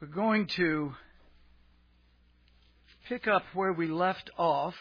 going to pick up where we left off,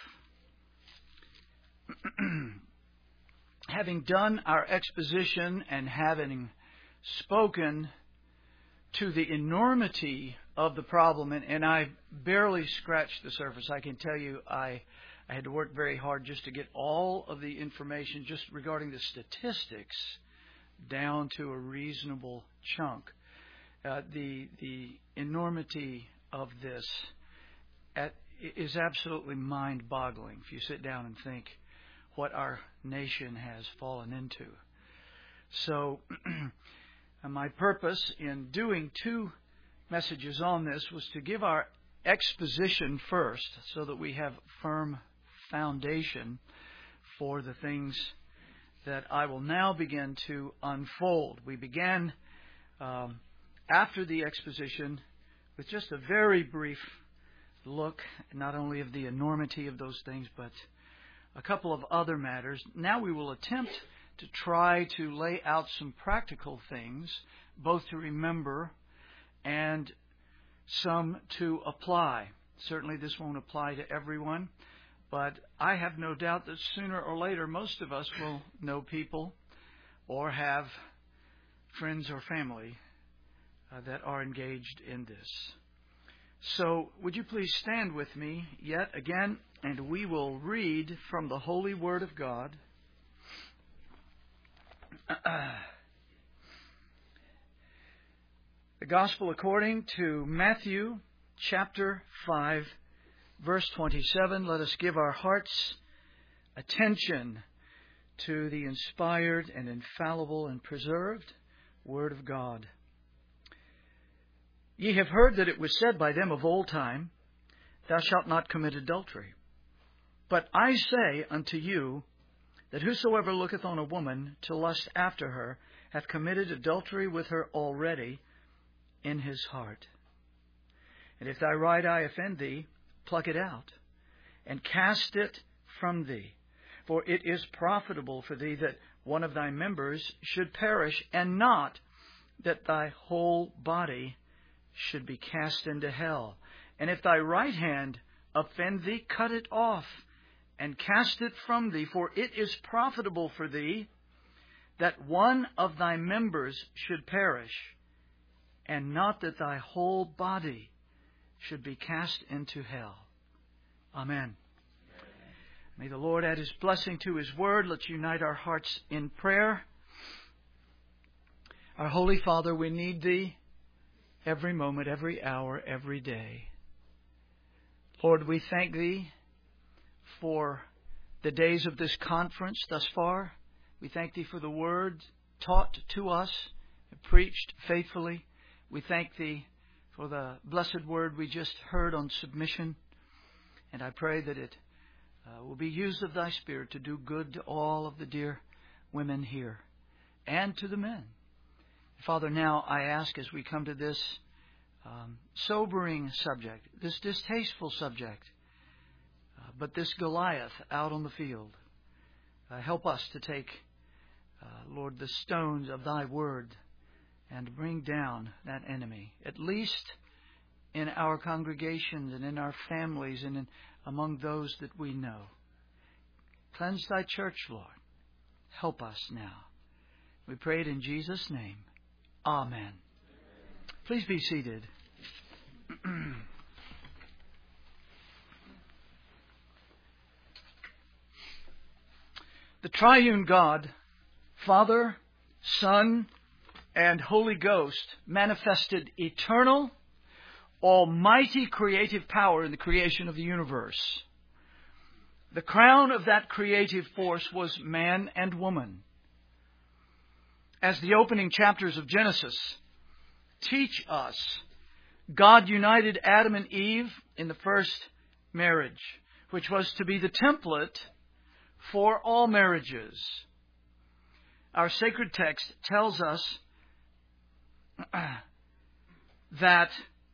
having done our exposition and having spoken to the enormity of the problem, and I barely scratched the surface. I can tell you I had to work very hard just to get all of the information just regarding the statistics down to a reasonable chunk. The enormity of this is absolutely mind-boggling if you sit down and think what our nation has fallen into. So my purpose in doing two messages on this was to give our exposition first so that we have firm foundation for the things that I will now begin to unfold. We began after the exposition with just a very brief look, not only of the enormity of those things, but a couple of other matters. Now we will attempt to try to lay out some practical things, both to remember and some to apply. Certainly this won't apply to everyone, but I have no doubt that sooner or later most of us will know people or have friends or family that are engaged in this. So would you please stand with me yet again, and we will read from the Holy Word of God. The Gospel according to Matthew chapter 5, verse 27. Let us give our hearts attention to the inspired and infallible and preserved Word of God. Ye have heard that it was said by them of old time, Thou shalt not commit adultery. But I say unto you, that whosoever looketh on a woman to lust after her hath committed adultery with her already in his heart. And if thy right eye offend thee, pluck it out, and cast it from thee. For it is profitable for thee that one of thy members should perish, and not that thy whole body should be cast into hell. And if thy right hand offend thee, cut it off, and cast it from thee. For it is profitable for thee that one of thy members should perish, and not that thy whole body should be cast into hell. Amen. May the Lord add His blessing to His Word. Let's unite our hearts in prayer. Our Holy Father, we need Thee every moment, every hour, every day. Lord, we thank Thee for the days of this conference thus far. We thank Thee for the Word taught to us, preached faithfully. We thank Thee for the blessed word we just heard on submission. And I pray that it will be used of Thy Spirit to do good to all of the dear women here and to the men. Father, now I ask as we come to this sobering subject, this distasteful subject, but this Goliath out on the field, help us to take, Lord, the stones of Thy Word and bring down that enemy, at least in our congregations and in our families and among those that we know. Cleanse Thy church, Lord. Help us now. We pray it in Jesus' name. Amen. Please be seated. The triune God, Father, Son, and Holy Ghost manifested eternal, almighty creative power in the creation of the universe. The crown of that creative force was man and woman. As the opening chapters of Genesis teach us, God united Adam and Eve in the first marriage, which was to be the template for all marriages. Our sacred text tells us that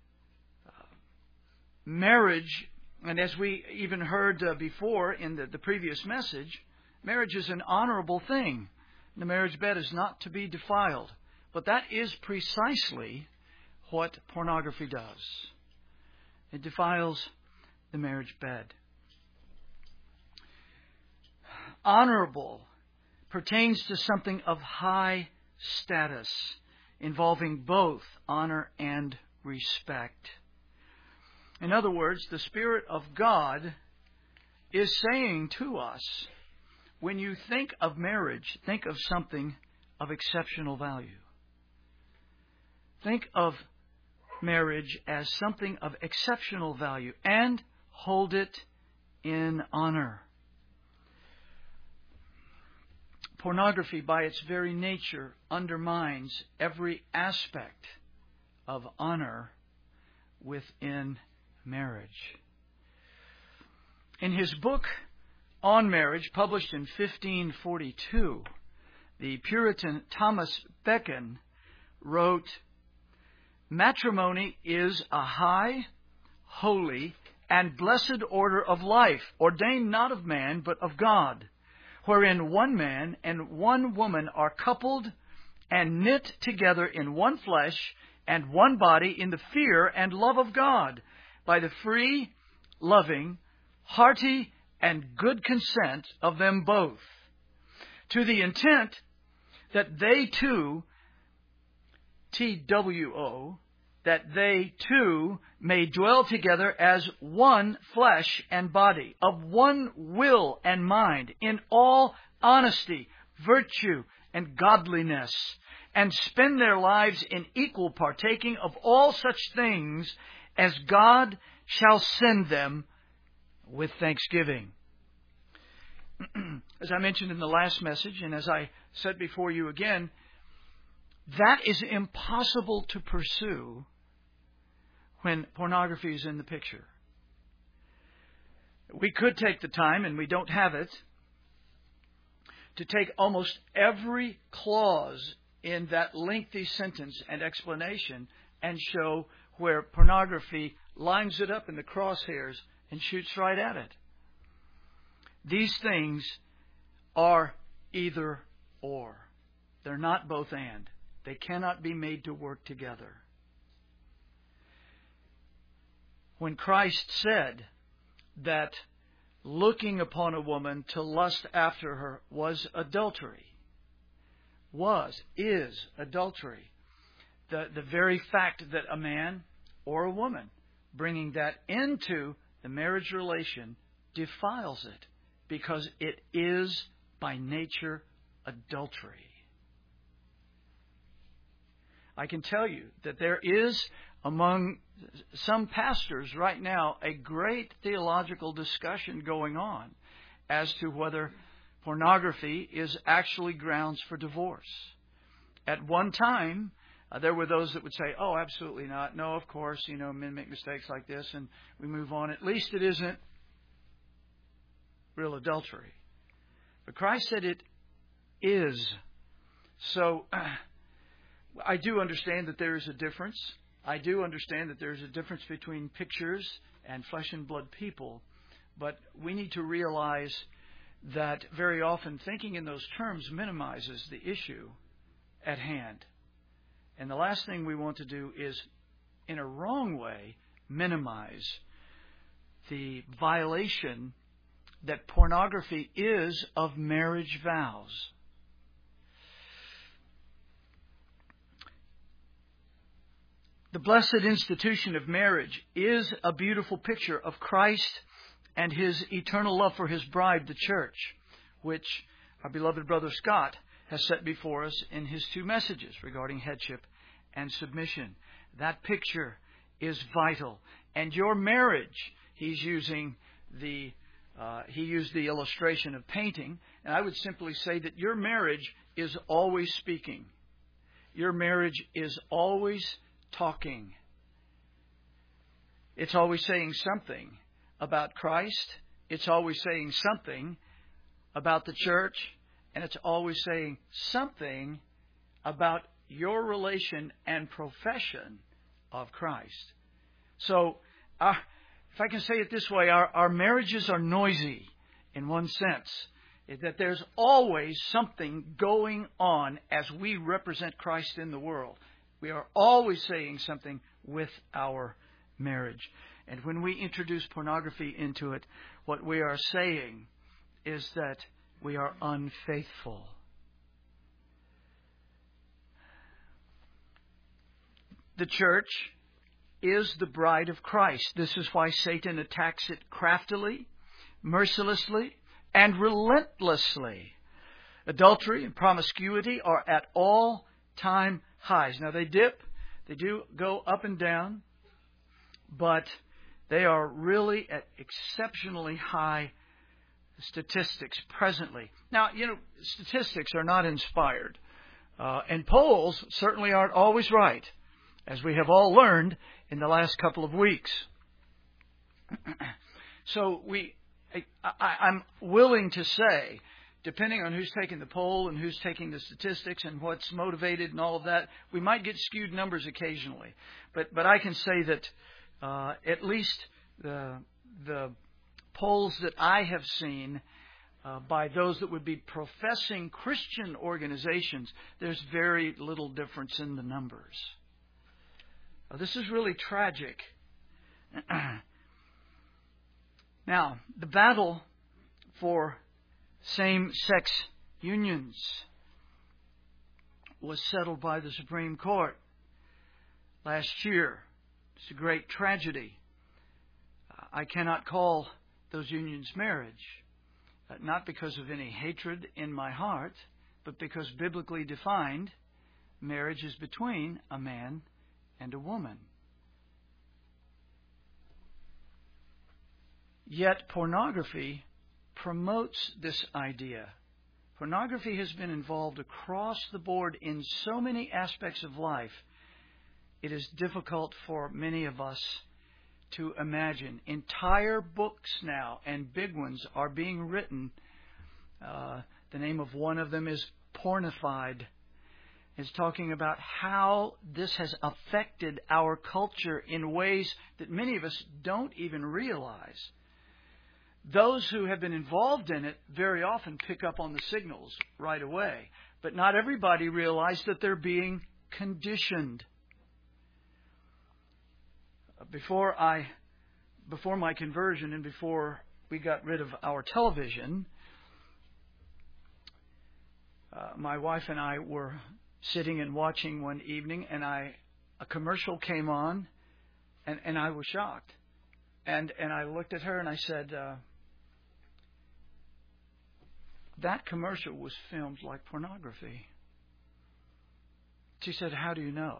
marriage, and as we even heard before in the previous message, marriage is an honorable thing. The marriage bed is not to be defiled. But that is precisely what pornography does. It defiles the marriage bed. Honorable pertains to something of high status, involving both honor and respect. In other words, the Spirit of God is saying to us, when you think of marriage, think of something of exceptional value. Think of marriage as something of exceptional value and hold it in honor. Pornography, by its very nature, undermines every aspect of honor within marriage. In his book on marriage, published in 1542, the Puritan Thomas Becon wrote, "Matrimony is a high, holy, and blessed order of life, ordained not of man, but of God, wherein one man and one woman are coupled and knit together in one flesh and one body in the fear and love of God, by the free, loving, hearty, and good consent of them both, to the intent that they two, TWO, that they two may dwell together as one flesh and body, of one will and mind, in all honesty, virtue, and godliness, and spend their lives in equal partaking of all such things as God shall send them with thanksgiving." As I mentioned in the last message, and as I said before you again, that is impossible to pursue when pornography is in the picture. We could take the time, and we don't have it, to take almost every clause in that lengthy sentence and explanation and show where pornography lines it up in the crosshairs and shoots right at it. These things are either or. They're not both and. They cannot be made to work together. When Christ said that looking upon a woman to lust after her was adultery, is adultery, the very fact that a man or a woman bringing that into the marriage relation defiles it, because it is by nature adultery. I can tell you that there is among some pastors right now a great theological discussion going on as to whether pornography is actually grounds for divorce. At one time, there were those that would say, "Oh, absolutely not. No, of course, men make mistakes like this and we move on. At least it isn't real adultery." But Christ said it is. So I do understand that there is a difference. I do understand that there is a difference between pictures and flesh and blood people. But we need to realize that very often thinking in those terms minimizes the issue at hand. And the last thing we want to do is, in a wrong way, minimize the violation that pornography is of marriage vows. The blessed institution of marriage is a beautiful picture of Christ and His eternal love for His bride, the church, which our beloved brother Scott has set before us in his two messages regarding headship and submission. That picture is vital. And your marriage, he used the illustration of painting, and I would simply say that your marriage is always speaking. Your marriage is always talking. It's always saying something about Christ. It's always saying something about the church. And it's always saying something about your relation and profession of Christ. So, if I can say it this way, our marriages are noisy in one sense, that there's always something going on as we represent Christ in the world. We are always saying something with our marriage. And when we introduce pornography into it, what we are saying is that we are unfaithful. The church is the bride of Christ. This is why Satan attacks it craftily, mercilessly, and relentlessly. Adultery and promiscuity are at all-time highs. Now they dip, they do go up and down, but they are really at exceptionally high statistics presently. Now, statistics are not inspired, and polls certainly aren't always right, as we have all learned in the last couple of weeks. So I'm willing to say, depending on who's taking the poll and who's taking the statistics and what's motivated and all of that, we might get skewed numbers occasionally. But I can say that at least the polls that I have seen by those that would be professing Christian organizations, there's very little difference in the numbers. This is really tragic. Now, the battle for same-sex unions was settled by the Supreme Court last year. It's a great tragedy. I cannot call those unions marriage, not because of any hatred in my heart, but because biblically defined, marriage is between a man and a woman. Yet pornography promotes this idea. Pornography has been involved across the board in so many aspects of life, it is difficult for many of us to imagine. Entire books now, and big ones, are being written. The name of one of them is Pornified. It's talking about how this has affected our culture in ways that many of us don't even realize. Those who have been involved in it very often pick up on the signals right away. But not everybody realizes that they're being conditioned. Before my conversion and before we got rid of our television, my wife and I were sitting and watching one evening, and a commercial came on, and I was shocked. And I looked at her and I said, that commercial was filmed like pornography. She said, "How do you know?"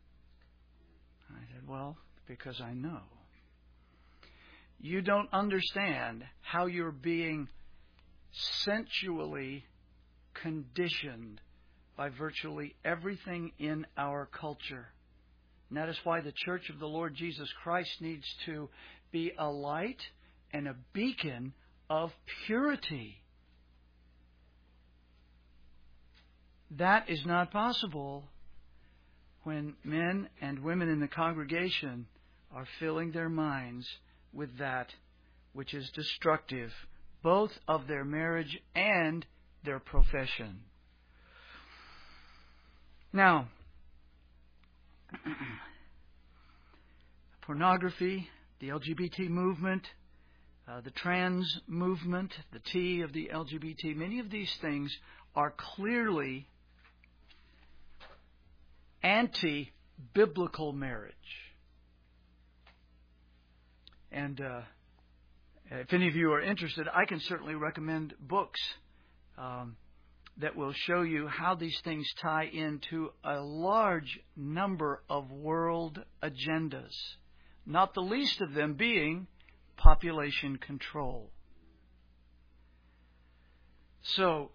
I said, "Well, because I know." You don't understand how you're being sensually conditioned by virtually everything in our culture. And that is why the Church of the Lord Jesus Christ needs to be a light and a beacon of purity. That is not possible when men and women in the congregation are filling their minds with that which is destructive, both of their marriage and their profession. Now, pornography, the LGBT movement, the trans movement, the T of the LGBT, many of these things are clearly anti-biblical marriage. And if any of you are interested, I can certainly recommend books that will show you how these things tie into a large number of world agendas, not the least of them being population control. So,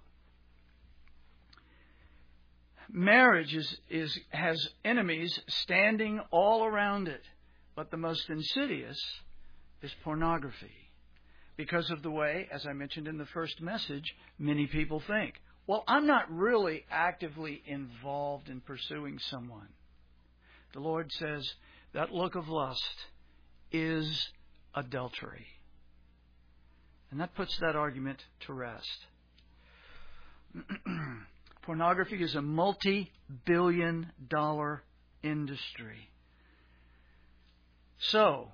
marriage has enemies standing all around it, but the most insidious is pornography, because of the way, as I mentioned in the first message, many people think, well, I'm not really actively involved in pursuing someone. The Lord says that look of lust is adultery. And that puts that argument to rest. Pornography is a multi-billion-dollar industry. So,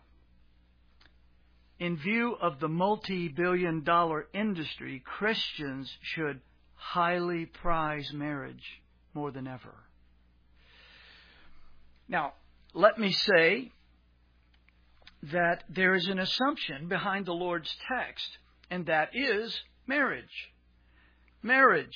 in view of the multi-billion-dollar industry, Christians should highly prize marriage more than ever. Now, let me say that there is an assumption behind the Lord's text, and that is marriage. Marriage.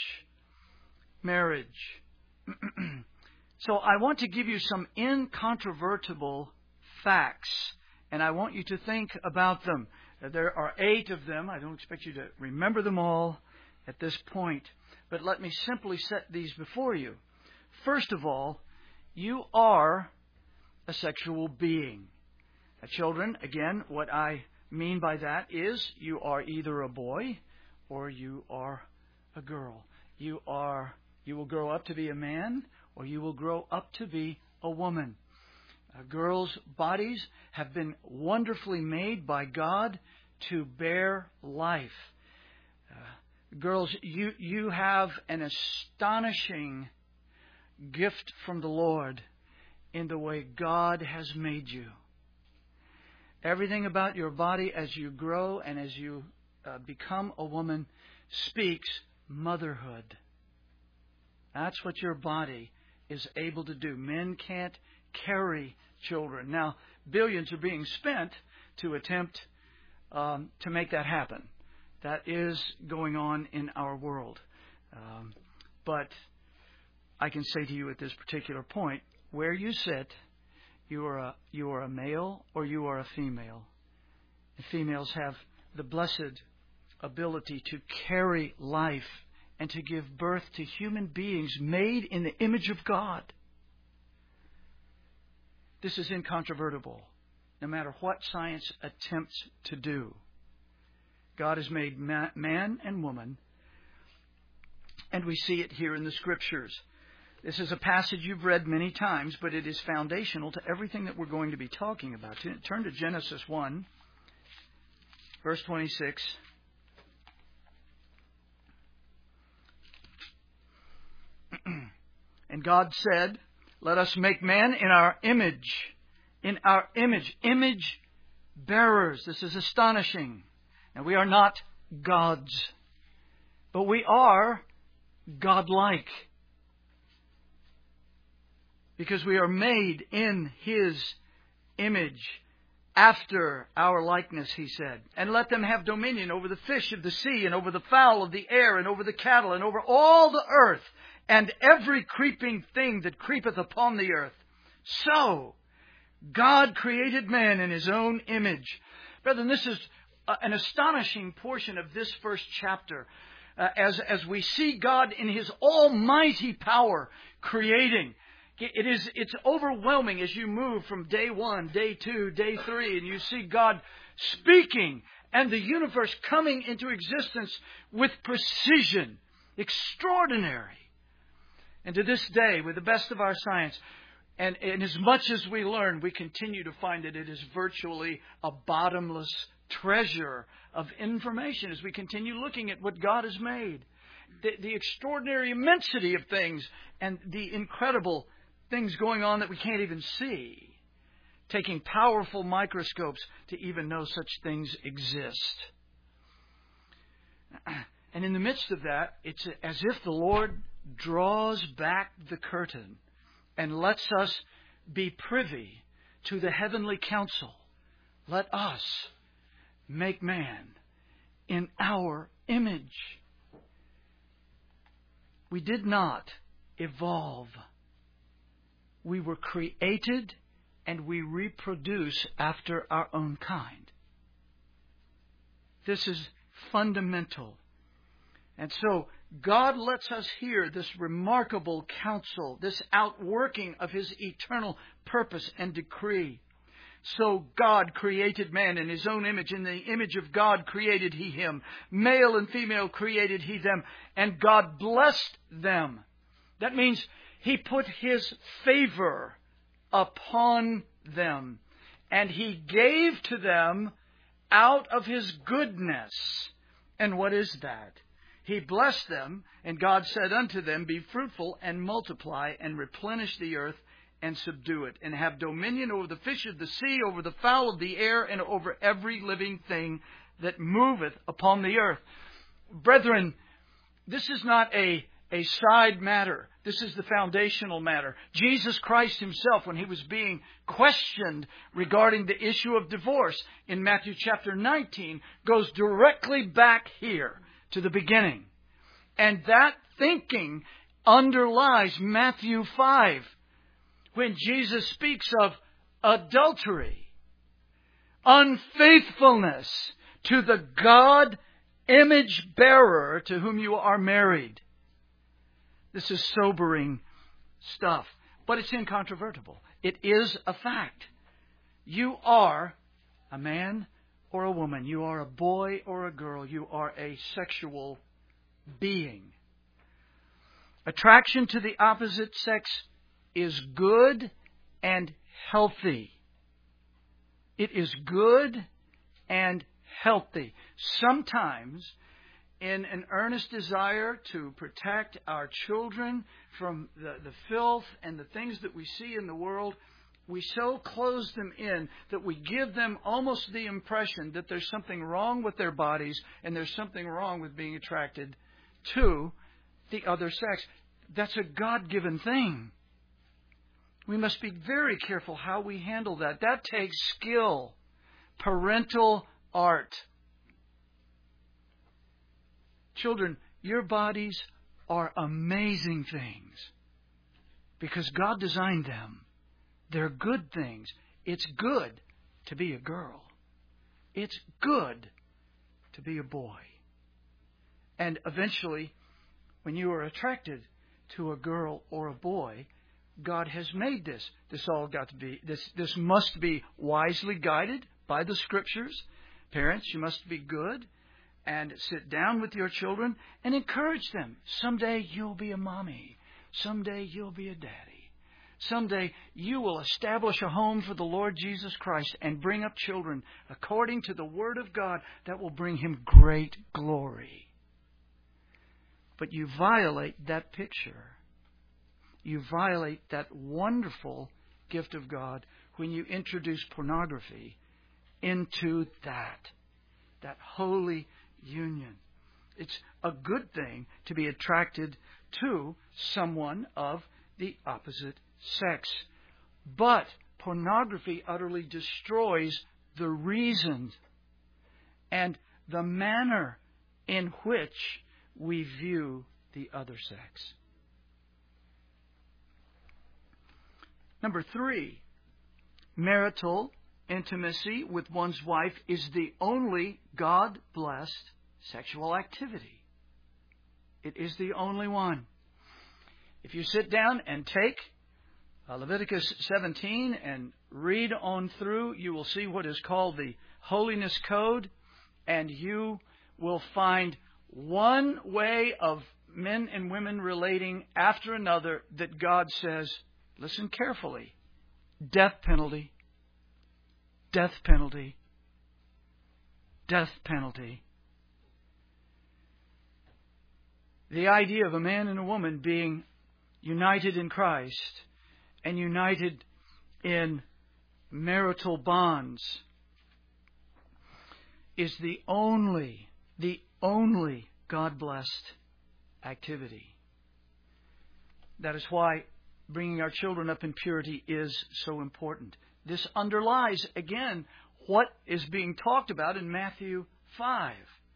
So I want to give you some incontrovertible facts, and I want you to think about them. There are 8 of them. I don't expect you to remember them all at this point, but let me simply set these before you. First of all, you are a sexual being. Now, children, again, what I mean by that is you are either a boy or you are a girl. You will grow up to be a man or you will grow up to be a woman. Girls' bodies have been wonderfully made by God to bear life. Girls, you have an astonishing gift from the Lord in the way God has made you. Everything about your body as you grow and as you become a woman speaks motherhood. That's what your body is able to do. Men can't carry children. Now, billions are being spent to attempt to make that happen. That is going on in our world. But I can say to you at this particular point, where you sit, you are a male or you are a female. And females have the blessed ability to carry life and to give birth to human beings made in the image of God. This is incontrovertible, no matter what science attempts to do. God has made man and woman, and we see it here in the Scriptures. This is a passage you've read many times, but it is foundational to everything that we're going to be talking about. Turn to Genesis 1, verse 26. And God said, "Let us make man in our image." In our image. Image bearers. This is astonishing. Now, we are not gods, but we are godlike. Because we are made in His image, after our likeness, He said. And let them have dominion over the fish of the sea, and over the fowl of the air, and over the cattle, and over all the earth, and every creeping thing that creepeth upon the earth. So, God created man in His own image. Brethren, this is an astonishing portion of this first chapter. As we see God in His almighty power creating. It's overwhelming as you move from day 1, day 2, day 3, and you see God speaking and the universe coming into existence with precision. Extraordinary. And to this day, with the best of our science, and as much as we learn, we continue to find that it is virtually a bottomless treasure of information as we continue looking at what God has made. The extraordinary immensity of things and the incredible things going on that we can't even see. Taking powerful microscopes to even know such things exist. And in the midst of that, it's as if the Lord draws back the curtain and lets us be privy to the heavenly counsel. Let us make man in our image. We did not evolve. We were created and we reproduce after our own kind. This is fundamental. And so God lets us hear this remarkable counsel, this outworking of His eternal purpose and decree. So God created man in His own image. In the image of God created He him. Male and female created He them. And God blessed them. That means He put His favor upon them. And He gave to them out of His goodness. And what is that? He blessed them, and God said unto them, "Be fruitful and multiply and replenish the earth and subdue it, and have dominion over the fish of the sea, over the fowl of the air, and over every living thing that moveth upon the earth. Brethren, this is not a side matter. This is the foundational matter. Jesus Christ himself, when he was being questioned regarding the issue of divorce in Matthew chapter 19, goes directly back here to the beginning. And that thinking underlies Matthew 5, when Jesus speaks of adultery, unfaithfulness to the God image bearer to whom you are married. This is sobering stuff, but it's incontrovertible. It is a fact. You are a man or a woman. You are a boy or a girl. You are a sexual being. Attraction to the opposite sex is good and healthy. It is good and healthy. Sometimes, in an earnest desire to protect our children from the filth and the things that we see in the world, we so close them in that we give them almost the impression that there's something wrong with their bodies and there's something wrong with being attracted to the other sex. That's a God-given thing. We must be very careful how we handle that. That takes skill, parental art. Children, your bodies are amazing things because God designed them. They're good things. It's good to be a girl. It's good to be a boy. And eventually, when you are attracted to a girl or a boy, God has made this. This must be wisely guided by the Scriptures. Parents, you must be good and sit down with your children and encourage them. Someday you'll be a mommy. Someday you'll be a daddy. Someday you will establish a home for the Lord Jesus Christ and bring up children according to the Word of God that will bring Him great glory. But you violate that picture. You violate that wonderful gift of God when you introduce pornography into that holy union. It's a good thing to be attracted to someone of the opposite sex. But pornography utterly destroys the reason and the manner in which we view the other sex. Number 3, marital intimacy with one's wife is the only God-blessed sexual activity. It is the only one. If you sit down and take Leviticus 17 and read on through, you will see what is called the Holiness Code, and you will find one way of men and women relating after another that God says, listen carefully, death penalty, death penalty, death penalty. The idea of a man and a woman being united in Christ and united in marital bonds is the only God-blessed activity. That is why bringing our children up in purity is so important. This underlies, again, what is being talked about in Matthew 5.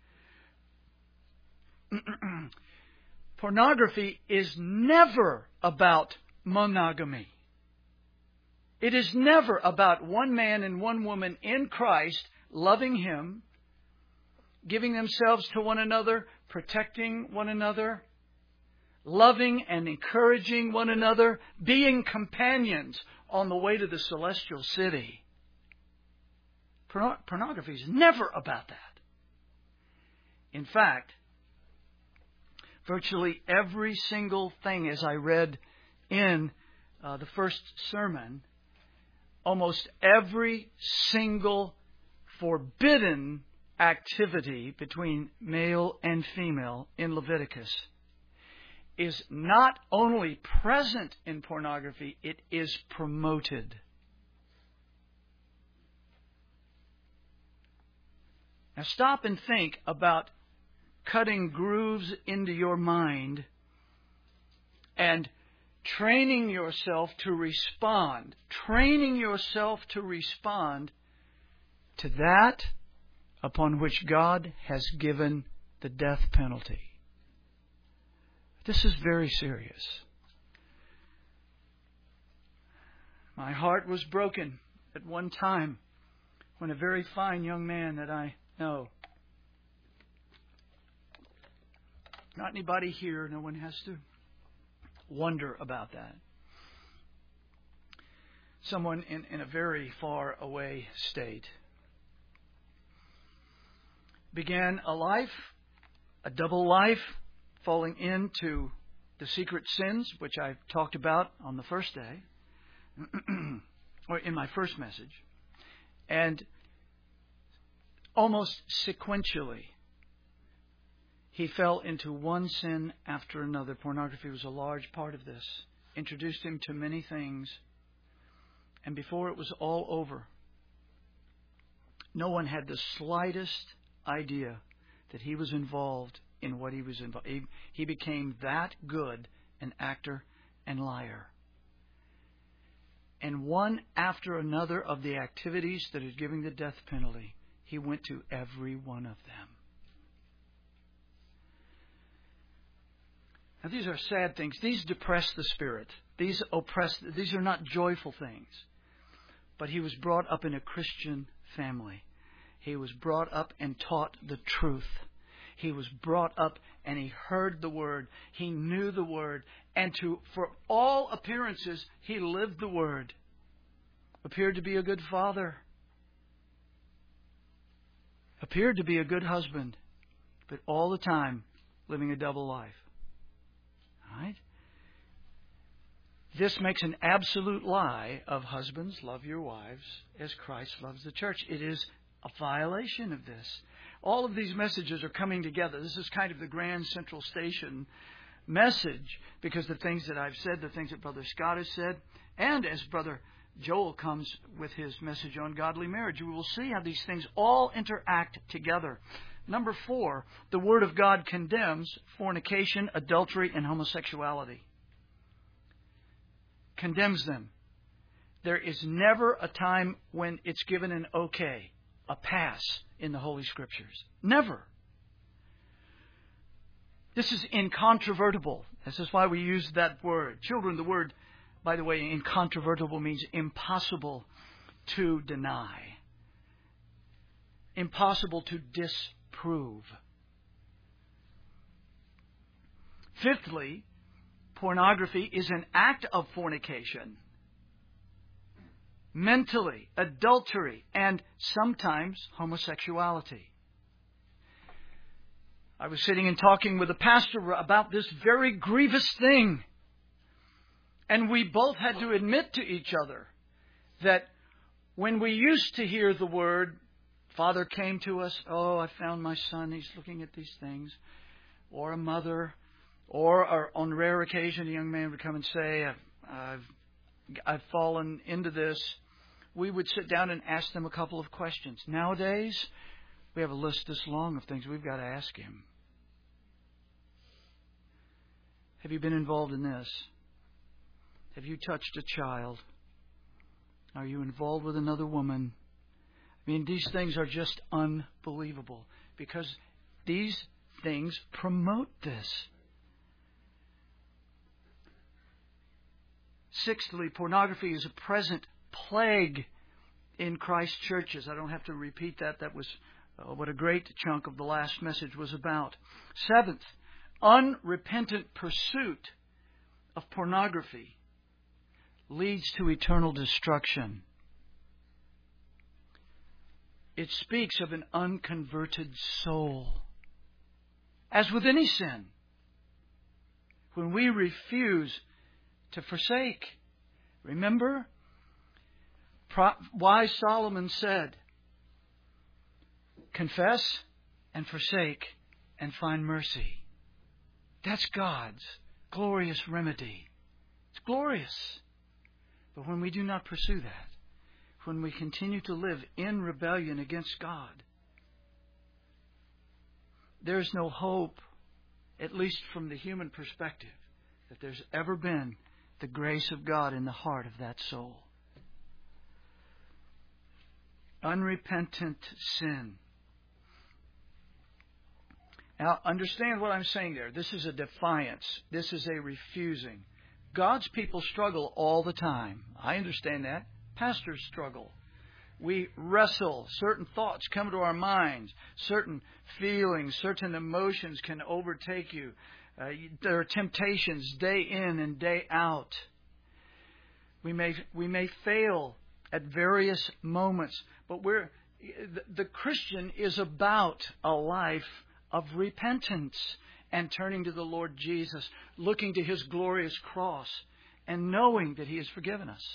Pornography is never about monogamy. It is never about one man and one woman in Christ loving Him, giving themselves to one another, protecting one another, loving and encouraging one another, being companions on the way to the celestial city. Pornography is never about that. In fact, virtually every single thing, as I read in the first sermon, almost every single forbidden activity between male and female in Leviticus is not only present in pornography, it is promoted. Now stop and think about cutting grooves into your mind and training yourself to respond to that upon which God has given the death penalty. This is very serious. My heart was broken at one time when a very fine young man that I know, not anybody here, no one has to wonder about that. Someone in a very far away state began a life, a double life, falling into the secret sins, which I talked about on the first day, or in my first message. And almost sequentially, he fell into one sin after another. Pornography was a large part of this. Introduced him to many things. And before it was all over, no one had the slightest idea that he was involved in what he was involved. He became that good an actor and liar. And one after another of the activities that is giving the death penalty, he went to every one of them. Now, these are sad things. These depress the spirit. These oppress. These are not joyful things. But he was brought up in a Christian family. He was brought up and taught the truth. He was brought up and he heard the Word. He knew the Word. And for all appearances, he lived the Word. Appeared to be a good father. Appeared to be a good husband. But all the time, living a double life. Right? This makes an absolute lie of husbands, love your wives as Christ loves the church. It is a violation of this. All of these messages are coming together. This is kind of the Grand Central Station message, because the things that I've said, the things that Brother Scott has said, and as Brother Joel comes with his message on godly marriage, we will see how these things all interact together. Number 4, the Word of God condemns fornication, adultery, and homosexuality. Condemns them. There is never a time when it's given an okay, a pass in the Holy Scriptures. Never. This is incontrovertible. This is why we use that word. Children, the word, by the way, incontrovertible means impossible to deny. Impossible to disprove. Fifthly, pornography is an act of fornication. Mentally, adultery, and sometimes homosexuality. I was sitting and talking with a pastor about this very grievous thing. And we both had to admit to each other that when we used to hear the word, Father came to us, oh, I found my son, he's looking at these things. Or a mother, or on rare occasion, a young man would come and say, I've fallen into this. We would sit down and ask them a couple of questions. Nowadays, we have a list this long of things we've got to ask him. Have you been involved in this? Have you touched a child? Are you involved with another woman? I mean, these things are just unbelievable because these things promote this. Sixthly, pornography is a present plague in Christ's churches. I don't have to repeat that. That was what a great chunk of the last message was about. Seventh, unrepentant pursuit of pornography leads to eternal destruction. It speaks of an unconverted soul. As with any sin, when we refuse to forsake, remember, wise Solomon said, confess and forsake and find mercy. That's God's glorious remedy. It's glorious. But when we do not pursue that, when we continue to live in rebellion against God, there's no hope, at least from the human perspective, that there's ever been the grace of God in the heart of that soul. Unrepentant sin. Now, understand what I'm saying there. This is a defiance. This is a refusing. God's people struggle all the time. I understand that. Pastors struggle. We wrestle. Certain thoughts come to our minds. Certain feelings, certain emotions can overtake you. There are temptations day in and day out. We may fail at various moments, but the Christian is about a life of repentance and turning to the Lord Jesus, looking to His glorious cross and knowing that He has forgiven us.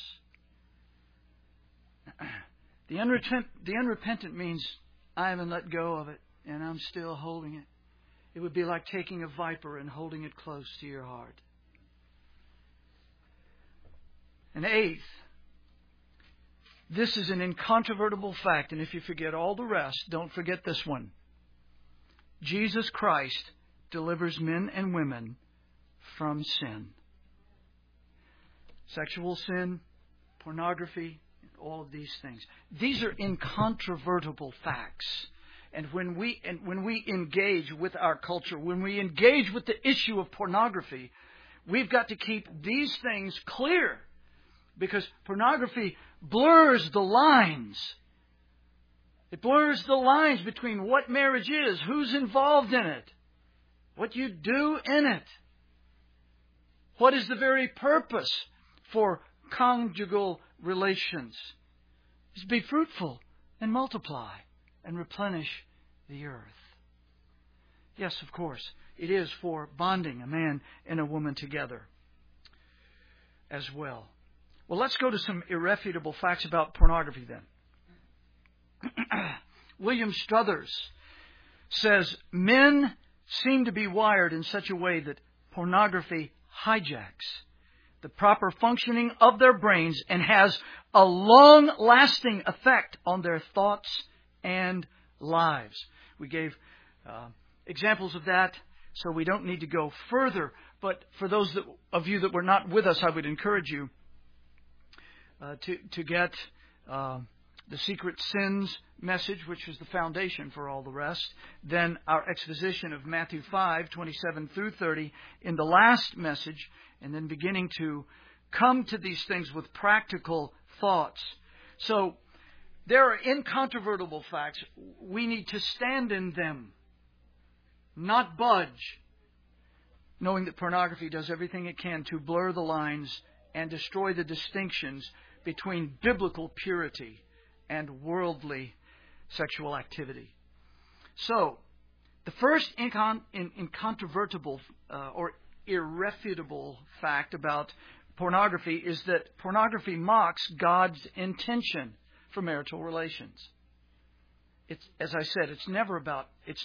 The unrepentant means I haven't let go of it and I'm still holding it. It would be like taking a viper and holding it close to your heart. And eighth, this is an incontrovertible fact, and if you forget all the rest, don't forget this one. Jesus Christ delivers men and women from sin. Sexual sin, pornography, all of these things. These are incontrovertible facts. And when we engage with our culture, when we engage with the issue of pornography, we've got to keep these things clear. Because pornography blurs the lines. It blurs the lines between what marriage is, who's involved in it, what you do in it. What is the very purpose for conjugal relations? Is to be fruitful and multiply and replenish the earth. Yes, of course, it is for bonding a man and a woman together as well. Well, let's go to some irrefutable facts about pornography then. William Struthers says, men seem to be wired in such a way that pornography hijacks the proper functioning of their brains and has a long-lasting effect on their thoughts and lives. We gave examples of that, so we don't need to go further. But for those of you that were not with us, I would encourage you to get the Secret Sins message, which is the foundation for all the rest. Then our exposition of Matthew 5:27 through 30 in the last message, and then beginning to come to these things with practical thoughts. So there are incontrovertible facts. We need to stand in them, not budge, knowing that pornography does everything it can to blur the lines and destroy the distinctions between biblical purity and worldly sexual activity. So, the first incontrovertible or irrefutable fact about pornography is that pornography mocks God's intention for marital relations. It's, as I said, it's never about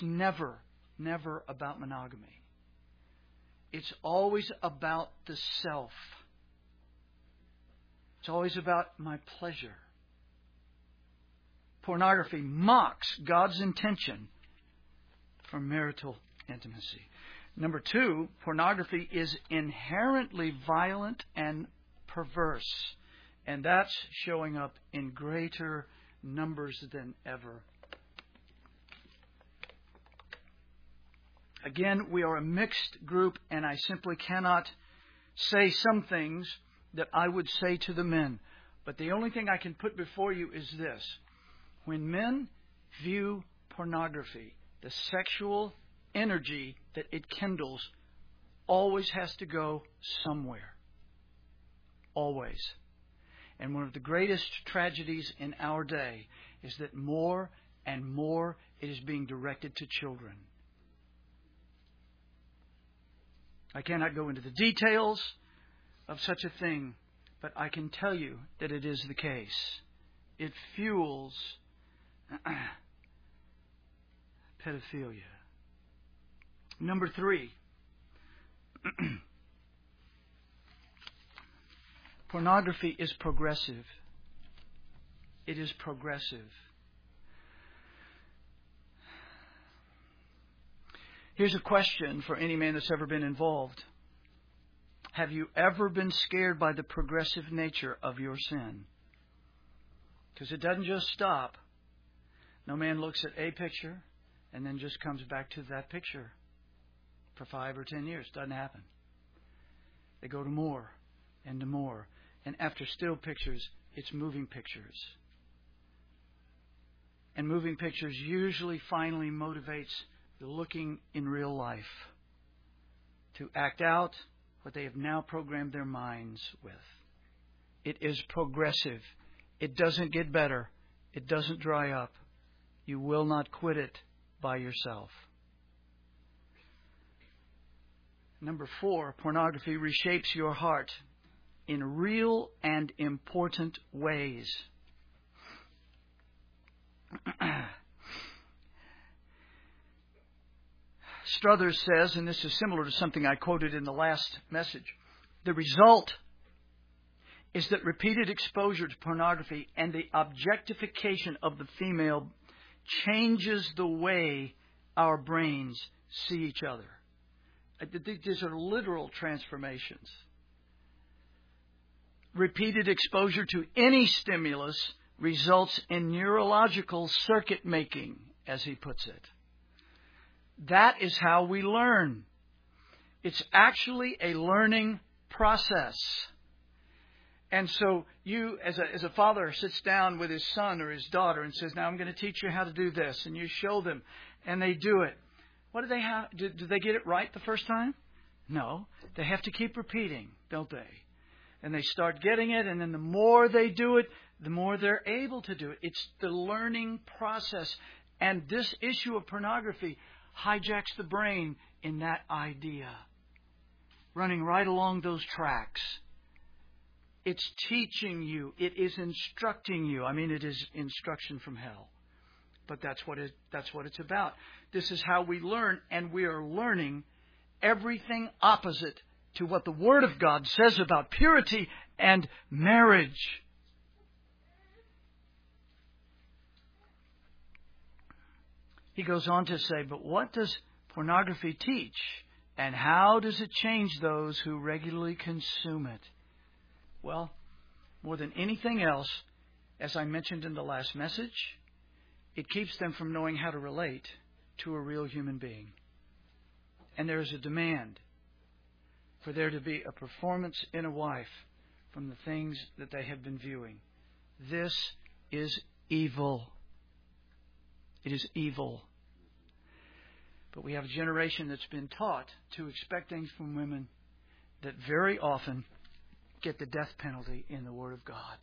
monogamy. It's always about the self. It's always about my pleasure. Pornography mocks God's intention for marital intimacy. Number two, pornography is inherently violent and perverse. And that's showing up in greater numbers than ever. Again, we are a mixed group, and I simply cannot say some things that I would say to the men. But the only thing I can put before you is this. When men view pornography, the sexual energy that it kindles always has to go somewhere. Always. And one of the greatest tragedies in our day is that more and more it is being directed to children. I cannot go into the details of such a thing, but I can tell you that it is the case. It fuels pedophilia. Number three, Pornography is progressive. It is progressive. Here's a question for any man that's ever been involved. Have you ever been scared by the progressive nature of your sin? Because it doesn't just stop. No man looks at a picture and then just comes back to that picture for 5 or 10 years. Doesn't happen. They go to more and to more. And after still pictures, it's moving pictures. And moving pictures usually finally motivates the looking in real life to act out what they have now programmed their minds with. It is progressive. It doesn't get better. It doesn't dry up. You will not quit it by yourself. Number 4, pornography reshapes your heart in real and important ways. Struthers says, and this is similar to something I quoted in the last message, the result is that repeated exposure to pornography and the objectification of the female changes the way our brains see each other. These are literal transformations. Repeated exposure to any stimulus results in neurological circuit making, as he puts it. That is how we learn. It's actually a learning process. And so you, as a father, sits down with his son or his daughter and says, now I'm going to teach you how to do this. And you show them, and they do it. What do they have? Do they get it right the first time? No. They have to keep repeating, don't they? And they start getting it, and then the more they do it, the more they're able to do it. It's the learning process. And this issue of pornography hijacks the brain in that idea, running right along those tracks. It's teaching you. It is instructing you. I mean, it is instruction from hell. But that's what it's about. This is how we learn, and we are learning everything opposite to what the Word of God says about purity and marriage. He goes on to say, but what does pornography teach? And how does it change those who regularly consume it? Well, more than anything else, as I mentioned in the last message, it keeps them from knowing how to relate to a real human being. And there is a demand for there to be a performance in a wife from the things that they have been viewing. This is evil. It is evil. But we have a generation that's been taught to expect things from women that very often get the death penalty in the Word of God.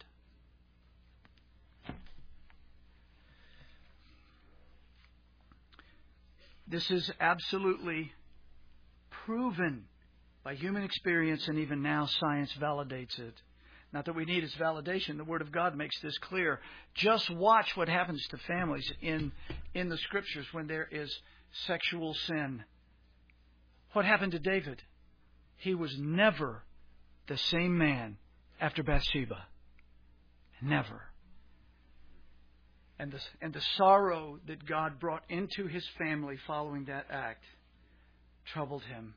This is absolutely proven by human experience, and even now science validates it. Not that we need its validation. The Word of God makes this clear. Just watch what happens to families in the Scriptures when there is sexual sin. What happened to David? He was never the same man after Bathsheba. Never. And the sorrow that God brought into his family following that act troubled him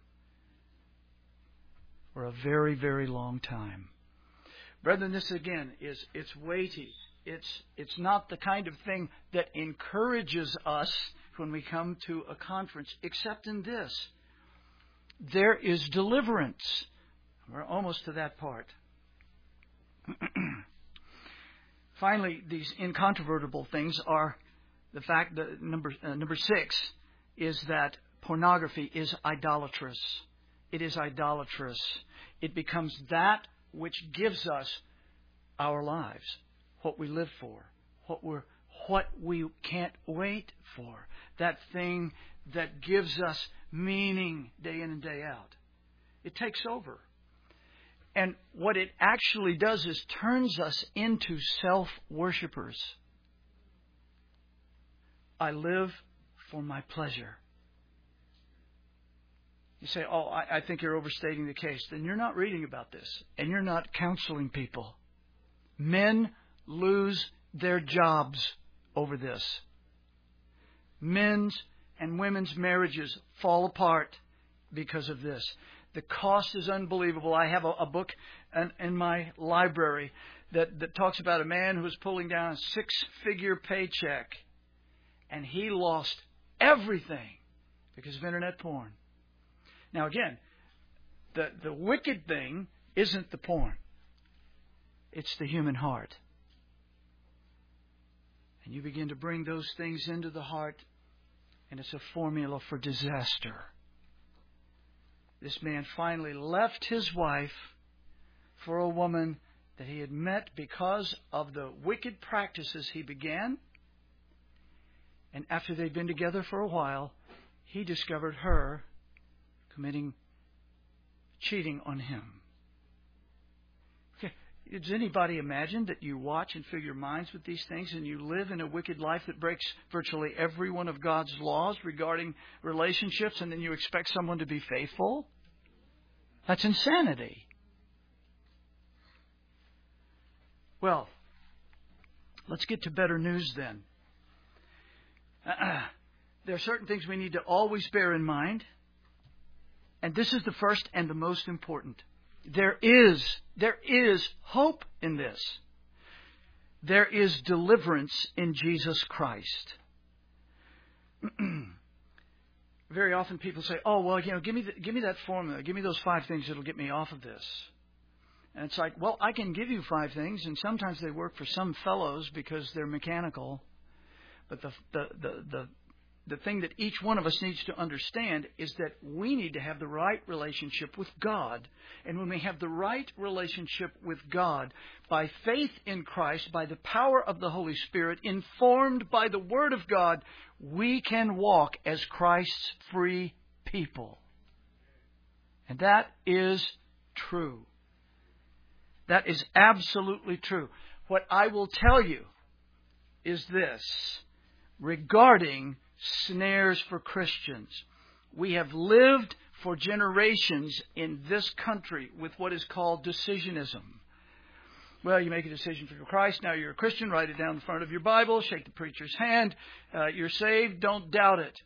for a very, very long time. Brethren, this again it's weighty. It's not the kind of thing that encourages us when we come to a conference, except in this. There is deliverance. We're almost to that part. Finally, these incontrovertible things are the fact that number 6 is that pornography is idolatrous. It is idolatrous. It becomes that which gives us our lives, what we live for, what we can't wait for, that thing that gives us meaning day in and day out. It takes over. And what it actually does is turns us into self-worshippers. I live for my pleasure. You say, oh, I think you're overstating the case. Then you're not reading about this, and you're not counseling people. Men lose their jobs over this. Men's and women's marriages fall apart because of this. The cost is unbelievable. I have a book in my library that talks about a man who was pulling down a six-figure paycheck, and he lost everything because of internet porn. Now again, the wicked thing isn't the porn. It's the human heart. And you begin to bring those things into the heart, and it's a formula for disaster. This man finally left his wife for a woman that he had met because of the wicked practices he began. And after they'd been together for a while, he discovered her cheating on him. Okay. Does anybody imagine that you watch and fill your minds with these things and you live in a wicked life that breaks virtually every one of God's laws regarding relationships, and then you expect someone to be faithful? That's insanity. Well, let's get to better news then. There are certain things we need to always bear in mind. And this is the first and the most important. There is hope in this. There is deliverance in Jesus Christ. Very often people say, "Oh, well, give me that formula. Give me those 5 things that'll get me off of this." And it's like, well, I can give you 5 things, and sometimes they work for some fellows because they're mechanical. But the thing that each one of us needs to understand is that we need to have the right relationship with God. And when we have the right relationship with God, by faith in Christ, by the power of the Holy Spirit, informed by the Word of God, we can walk as Christ's free people. And that is true. That is absolutely true. What I will tell you is this regarding snares for Christians. We have lived for generations in this country with what is called decisionism. Well, you make a decision for Christ. Now you're a Christian. Write it down in front of your Bible. Shake the preacher's hand. You're saved. Don't doubt it.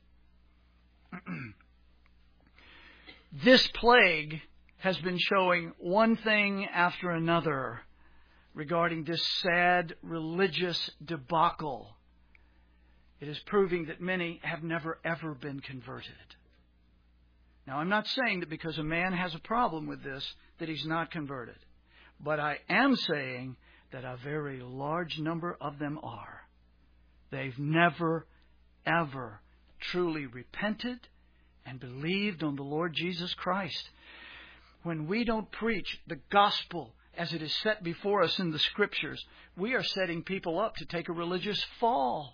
This plague has been showing one thing after another regarding this sad religious debacle. It is proving that many have never, ever been converted. Now, I'm not saying that because a man has a problem with this, that he's not converted. But I am saying that a very large number of them are. They've never, ever truly repented and believed on the Lord Jesus Christ. When we don't preach the gospel as it is set before us in the Scriptures, we are setting people up to take a religious fall.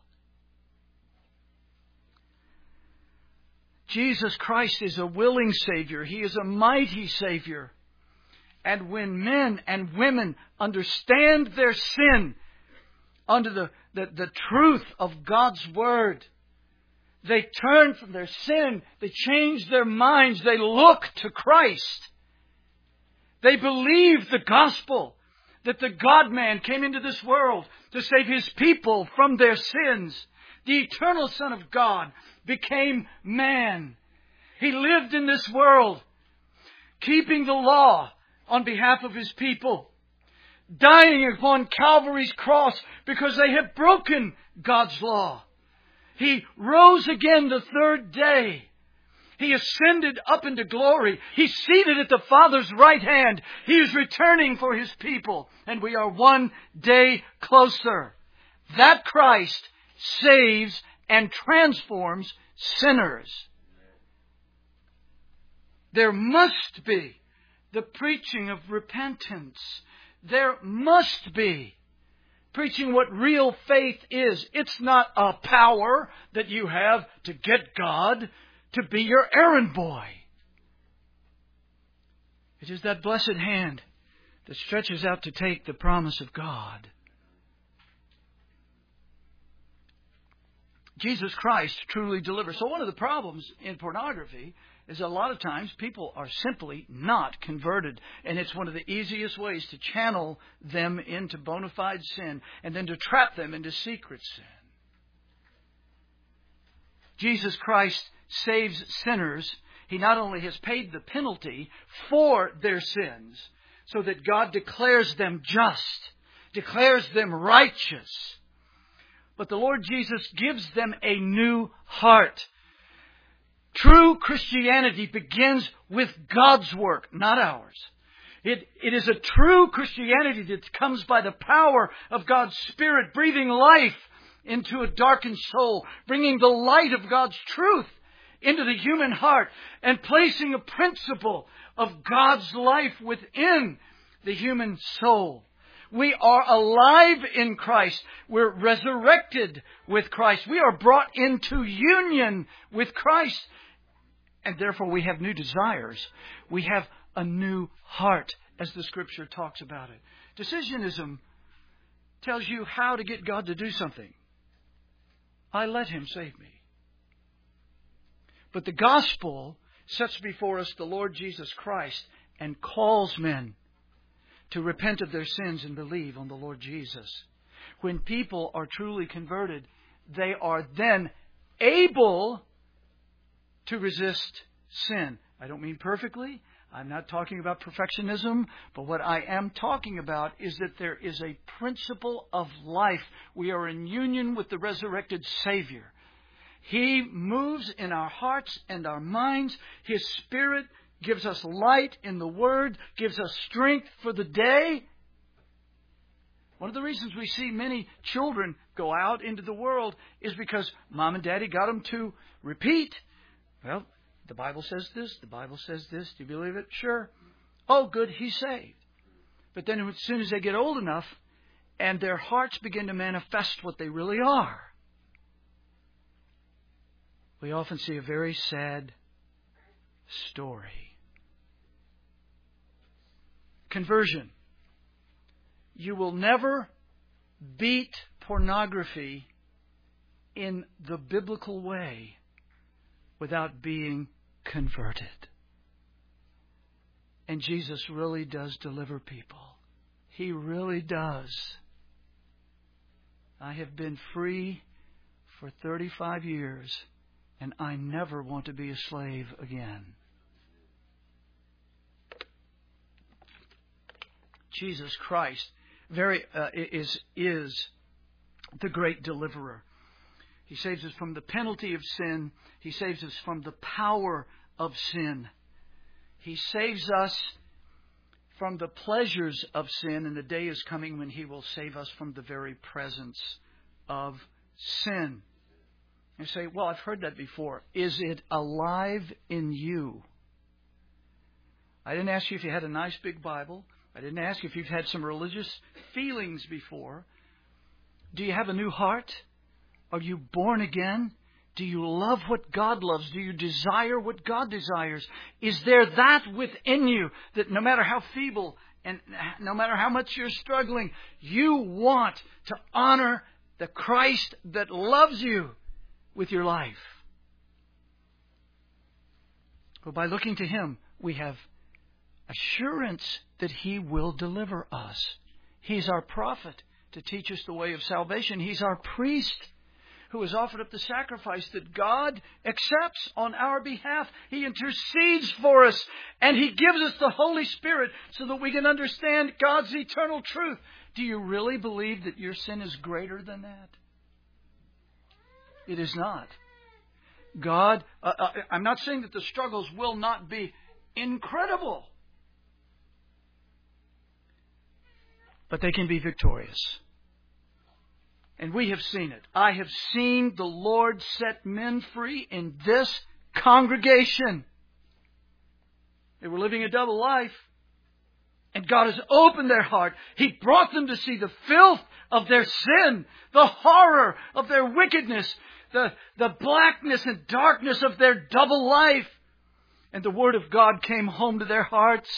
Jesus Christ is a willing Savior. He is a mighty Savior. And when men and women understand their sin under the truth of God's Word, they turn from their sin. They change their minds. They look to Christ. They believe the gospel that the God-man came into this world to save His people from their sins. The eternal Son of God became man. He lived in this world, keeping the law on behalf of His people, dying upon Calvary's cross because they have broken God's law. He rose again the 3rd day. He ascended up into glory. He's seated at the Father's right hand. He is returning for His people, and we are one day closer. That Christ saves and transforms sinners. There must be the preaching of repentance. There must be preaching what real faith is. It's not a power that you have to get God to be your errand boy. It is that blessed hand that stretches out to take the promise of God. Jesus Christ truly delivers. So one of the problems in pornography is a lot of times people are simply not converted. And it's one of the easiest ways to channel them into bona fide sin and then to trap them into secret sin. Jesus Christ saves sinners. He not only has paid the penalty for their sins, so that God declares them just, declares them righteous, but the Lord Jesus gives them a new heart. True Christianity begins with God's work, not ours. It is a true Christianity that comes by the power of God's Spirit, breathing life into a darkened soul, bringing the light of God's truth into the human heart, and placing a principle of God's life within the human soul. We are alive in Christ. We're resurrected with Christ. We are brought into union with Christ. And therefore we have new desires. We have a new heart, as the Scripture talks about it. Decisionism tells you how to get God to do something. I let Him save me. But the gospel sets before us the Lord Jesus Christ and calls men to repent of their sins and believe on the Lord Jesus. When people are truly converted, they are then able to resist sin. I don't mean perfectly. I'm not talking about perfectionism. But what I am talking about is that there is a principle of life. We are in union with the resurrected Savior. He moves in our hearts and our minds. His Spirit gives us light in the Word, gives us strength for the day. One of the reasons we see many children go out into the world is because Mom and Daddy got them to repeat. Well, the Bible says this, the Bible says this. Do you believe it? Sure. Oh, good, he's saved. But then as soon as they get old enough and their hearts begin to manifest what they really are, we often see a very sad story. Conversion. You will never beat pornography in the biblical way without being converted. And Jesus really does deliver people. He really does. I have been free for 35 years, and I never want to be a slave again. Jesus Christ is the great deliverer. He saves us from the penalty of sin. He saves us from the power of sin. He saves us from the pleasures of sin, and the day is coming when He will save us from the very presence of sin. You say, well, I've heard that before. Is it alive in you? I didn't ask you if you had a nice big Bible. I didn't ask you if you've had some religious feelings before. Do you have a new heart? Are you born again? Do you love what God loves? Do you desire what God desires? Is there that within you that no matter how feeble and no matter how much you're struggling, you want to honor the Christ that loves you with your life? Well, by looking to Him, we have assurance that He will deliver us. He's our prophet to teach us the way of salvation. He's our priest who has offered up the sacrifice that God accepts on our behalf. He intercedes for us, and He gives us the Holy Spirit so that we can understand God's eternal truth. Do you really believe that your sin is greater than that? It is not. God, I'm not saying that the struggles will not be incredible, but they can be victorious. And we have seen it. I have seen the Lord set men free in this congregation. They were living a double life, and God has opened their heart. He brought them to see the filth of their sin, the horror of their wickedness, the blackness and darkness of their double life. And the Word of God came home to their hearts.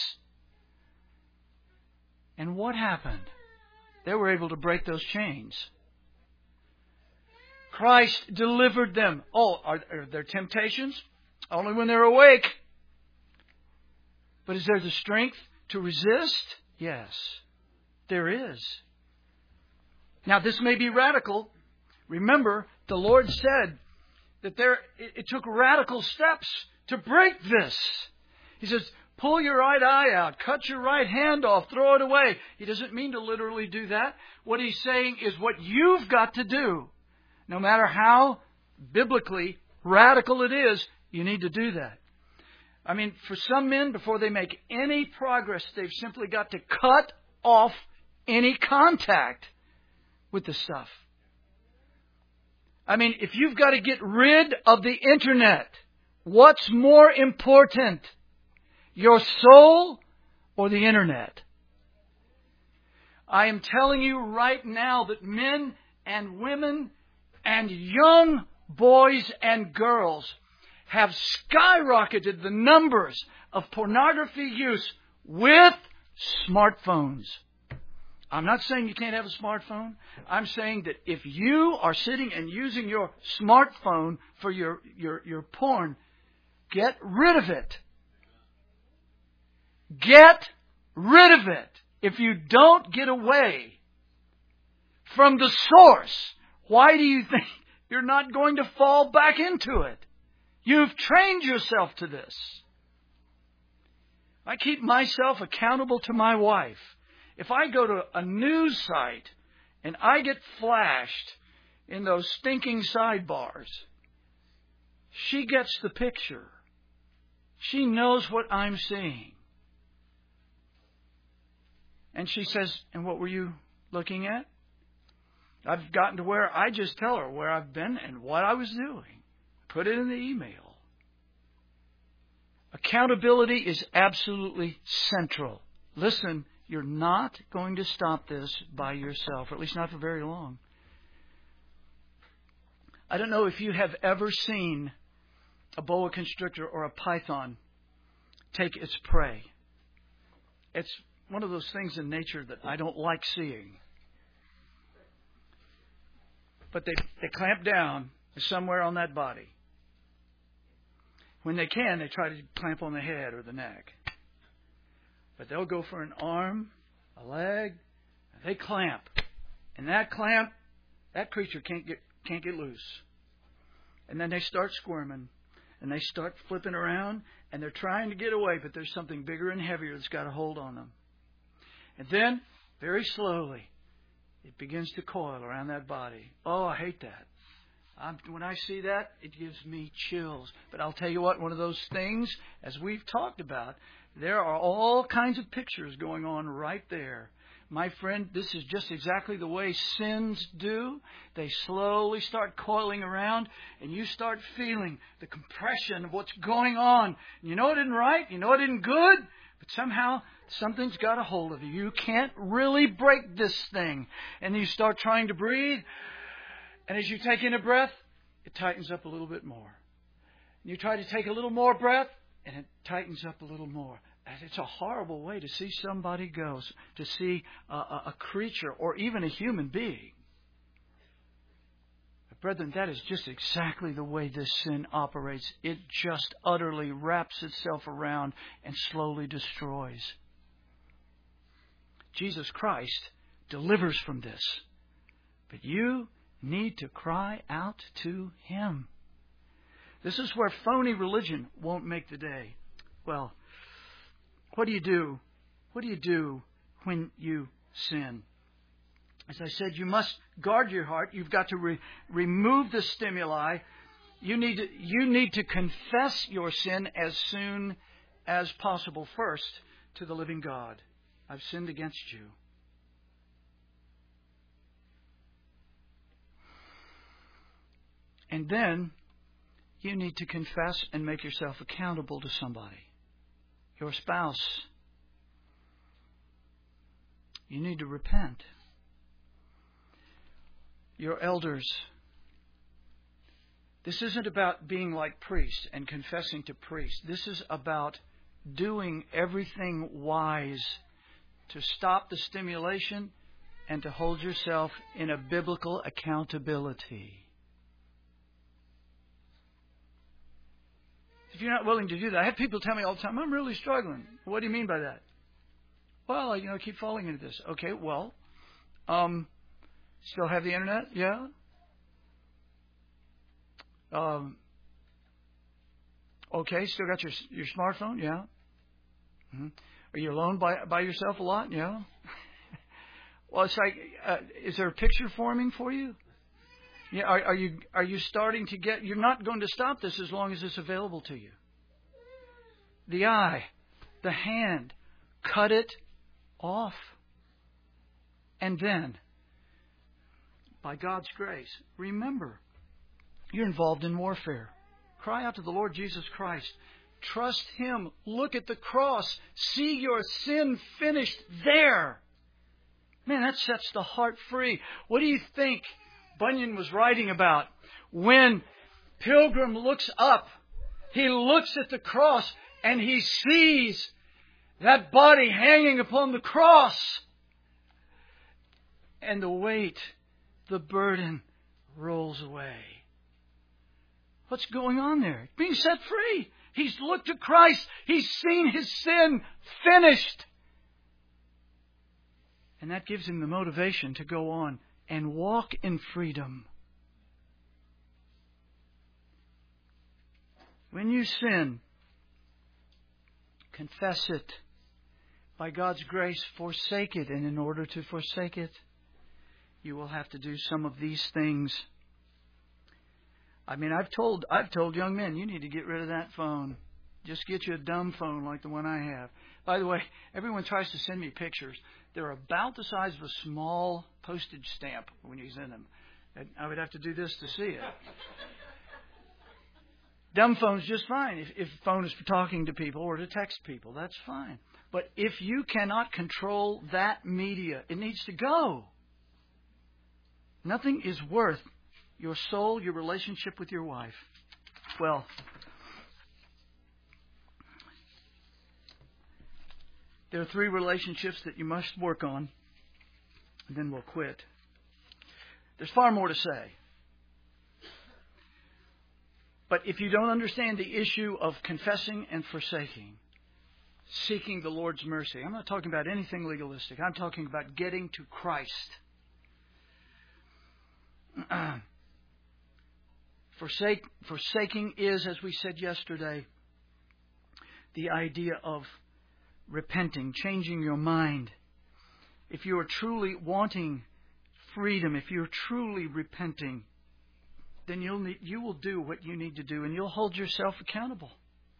And what happened? They were able to break those chains. Christ delivered them. Oh, are there temptations? Only when they're awake. But is there the strength to resist? Yes, there is. Now, this may be radical. Remember, the Lord said that it took radical steps to break this. He says, pull your right eye out, cut your right hand off, throw it away. He doesn't mean to literally do that. What He's saying is what you've got to do. No matter how biblically radical it is, you need to do that. I mean, for some men, before they make any progress, they've simply got to cut off any contact with the stuff. I mean, if you've got to get rid of the internet, what's more important? Your soul or the internet? I am telling you right now that men and women and young boys and girls have skyrocketed the numbers of pornography use with smartphones. I'm not saying you can't have a smartphone. I'm saying that if you are sitting and using your smartphone for your porn, get rid of it. Get rid of it. If you don't get away from the source, why do you think you're not going to fall back into it? You've trained yourself to this. I keep myself accountable to my wife. If I go to a news site and I get flashed in those stinking sidebars, she gets the picture. She knows what I'm seeing. And she says, and what were you looking at? I've gotten to where I just tell her where I've been and what I was doing. Put it in the email. Accountability is absolutely central. Listen, you're not going to stop this by yourself, or at least not for very long. I don't know if you have ever seen a boa constrictor or a python take its prey. It's one of those things in nature that I don't like seeing. But they clamp down somewhere on that body. When they can, they try to clamp on the head or the neck. But they'll go for an arm, a leg, and they clamp. And that clamp, that creature can't get loose. And then they start squirming. And they start flipping around. And they're trying to get away, but there's something bigger and heavier that's got a hold on them. And then, very slowly, it begins to coil around that body. Oh, I hate that. When I see that, it gives me chills. But I'll tell you what, one of those things, as we've talked about, there are all kinds of pictures going on right there. My friend, this is just exactly the way sins do. They slowly start coiling around, and you start feeling the compression of what's going on. You know it isn't right. You know it isn't good. But somehow, something's got a hold of you. You can't really break this thing. And you start trying to breathe. And as you take in a breath, it tightens up a little bit more. And you try to take a little more breath, and it tightens up a little more. And it's a horrible way to see somebody go, to see a creature or even a human being. But brethren, that is just exactly the way this sin operates. It just utterly wraps itself around and slowly destroys. Jesus Christ delivers from this. But you need to cry out to Him. This is where phony religion won't make the day. Well, what do you do? What do you do when you sin? As I said, you must guard your heart. You've got to remove the stimuli. You need to confess your sin as soon as possible first to the living God. I've sinned against you. And then you need to confess and make yourself accountable to somebody. Your spouse. You need to repent. Your elders. This isn't about being like priests and confessing to priests. This is about doing everything wise to stop the stimulation and to hold yourself in a biblical accountability. If you're not willing to do that, I have people tell me all the time, I'm really struggling. What do you mean by that? Well, I keep falling into this. Okay, well, still have the internet? Yeah. Okay, still got your smartphone? Yeah. Mm-hmm. Are you alone by yourself a lot? Yeah. Well, it's like, is there a picture forming for you? Yeah. Are you starting to get? You're not going to stop this as long as it's available to you. The eye, the hand, cut it off, and then, by God's grace, remember, you're involved in warfare. Cry out to the Lord Jesus Christ. Trust Him. Look at the cross. See your sin finished there. Man, that sets the heart free. What do you think Bunyan was writing about? When Pilgrim looks up, he looks at the cross and he sees that body hanging upon the cross. And the weight, the burden rolls away. What's going on there? Being set free. He's looked to Christ. He's seen his sin finished. And that gives him the motivation to go on and walk in freedom. When you sin, confess it. By God's grace, forsake it. And in order to forsake it, you will have to do some of these things. I mean, I've told young men, you need to get rid of that phone. Just get you a dumb phone like the one I have. By the way, everyone tries to send me pictures. They're about the size of a small postage stamp when you send them. And I would have to do this to see it. Dumb phone's just fine. If the phone is for talking to people or to text people, that's fine. But if you cannot control that media, it needs to go. Nothing is worth your soul, your relationship with your wife. Well, there are 3 relationships that you must work on, and then we'll quit. There's far more to say. But if you don't understand the issue of confessing and forsaking, seeking the Lord's mercy, I'm not talking about anything legalistic. I'm talking about getting to Christ. Forsaking is, as we said yesterday, the idea of repenting, changing your mind. If you are truly wanting freedom, if you're truly repenting, then you will do what you need to do, and you'll hold yourself accountable.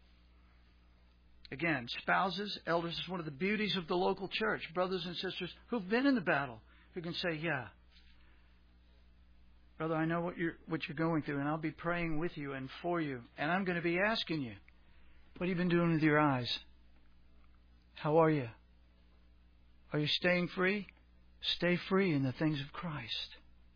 Again, spouses, elders, is one of the beauties of the local church. Brothers and sisters who've been in the battle, who can say, yeah, brother, I know what you're going through, and I'll be praying with you and for you. And I'm going to be asking you, what have you been doing with your eyes? How are you? Are you staying free? Stay free in the things of Christ.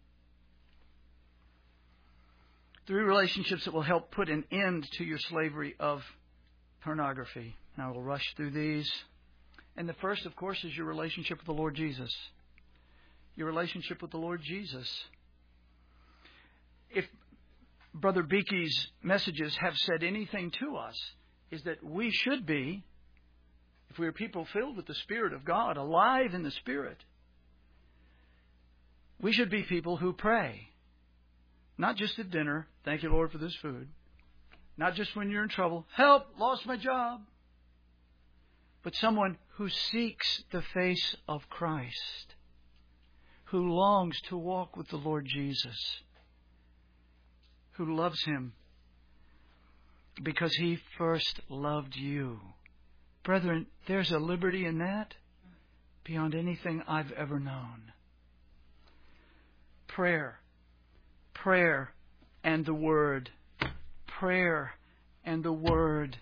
3 relationships that will help put an end to your slavery of pornography. Now we'll rush through these. And the first, of course, is your relationship with the Lord Jesus. Your relationship with the Lord Jesus. If Brother Beakey's messages have said anything to us, is that we should be, if we are people filled with the Spirit of God, alive in the Spirit, we should be people who pray. Not just at dinner, thank you, Lord, for this food. Not just when you're in trouble, help, lost my job. But someone who seeks the face of Christ, who longs to walk with the Lord Jesus, who loves Him because He first loved you. Brethren, there's a liberty in that beyond anything I've ever known. Prayer and the Word. Prayer and the Word.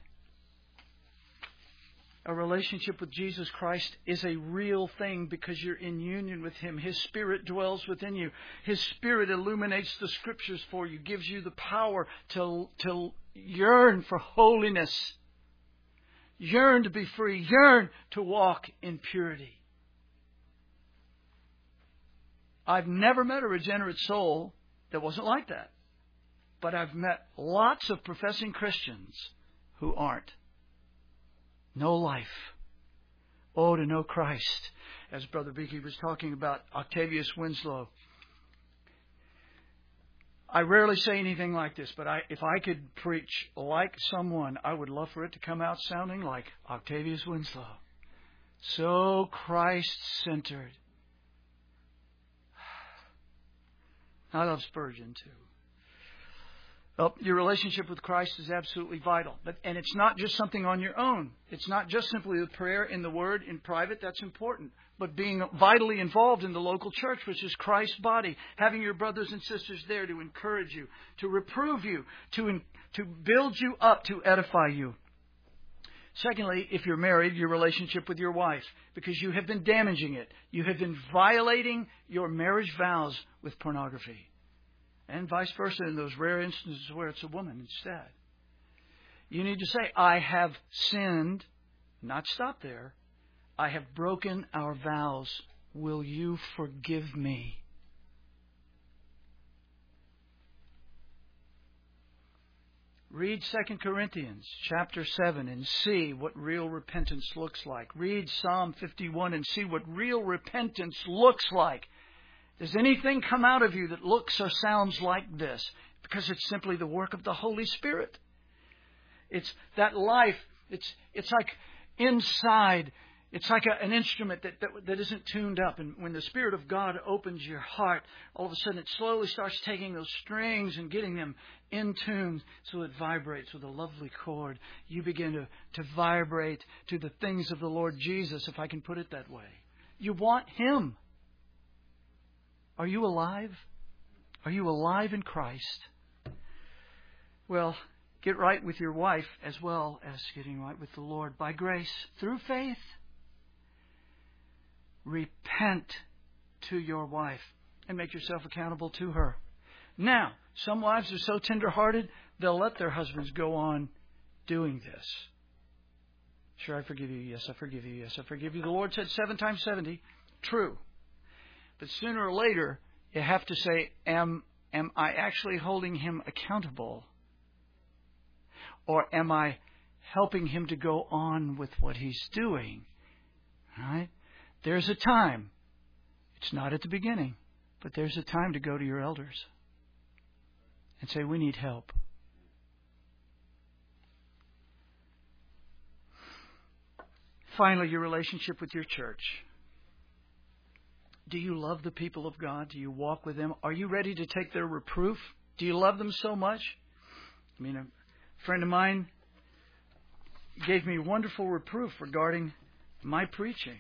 A relationship with Jesus Christ is a real thing because you're in union with Him. His Spirit dwells within you. His Spirit illuminates the Scriptures for you, gives you the power to yearn for holiness, yearn to be free, yearn to walk in purity. I've never met a regenerate soul that wasn't like that. But I've met lots of professing Christians who aren't. No life. Oh, to know Christ. As Brother Beaky was talking about Octavius Winslow. I rarely say anything like this, but if I could preach like someone, I would love for it to come out sounding like Octavius Winslow. So Christ-centered. I love Spurgeon too. Well, your relationship with Christ is absolutely vital. And it's not just something on your own. It's not just simply the prayer in the Word in private. That's important. But being vitally involved in the local church, which is Christ's body. Having your brothers and sisters there to encourage you, to reprove you, to build you up, to edify you. Secondly, if you're married, your relationship with your wife. Because you have been damaging it. You have been violating your marriage vows with pornography. And vice versa in those rare instances where it's a woman instead. You need to say, I have sinned. Not stop there. I have broken our vows. Will you forgive me? Read 2 Corinthians chapter 7 and see what real repentance looks like. Read Psalm 51 and see what real repentance looks like. Does anything come out of you that looks or sounds like this? Because it's simply the work of the Holy Spirit. It's that life. It's like inside. It's like an instrument that isn't tuned up. And when the Spirit of God opens your heart, all of a sudden it slowly starts taking those strings and getting them in tune so it vibrates with a lovely chord. You begin to vibrate to the things of the Lord Jesus, if I can put it that way. You want Him. Are you alive? Are you alive in Christ? Well, get right with your wife as well as getting right with the Lord by grace through faith. Repent to your wife and make yourself accountable to her. Now, some wives are so tender-hearted, they'll let their husbands go on doing this. Sure, I forgive you. Yes, I forgive you. Yes, I forgive you. The Lord said 7 times 70. True. But sooner or later, you have to say, am I actually holding him accountable? Or am I helping him to go on with what he's doing? Right? There's a time. It's not at the beginning, but there's a time to go to your elders and say, we need help. Finally, your relationship with your church. Do you love the people of God? Do you walk with them? Are you ready to take their reproof? Do you love them so much? I mean, a friend of mine gave me wonderful reproof regarding my preaching.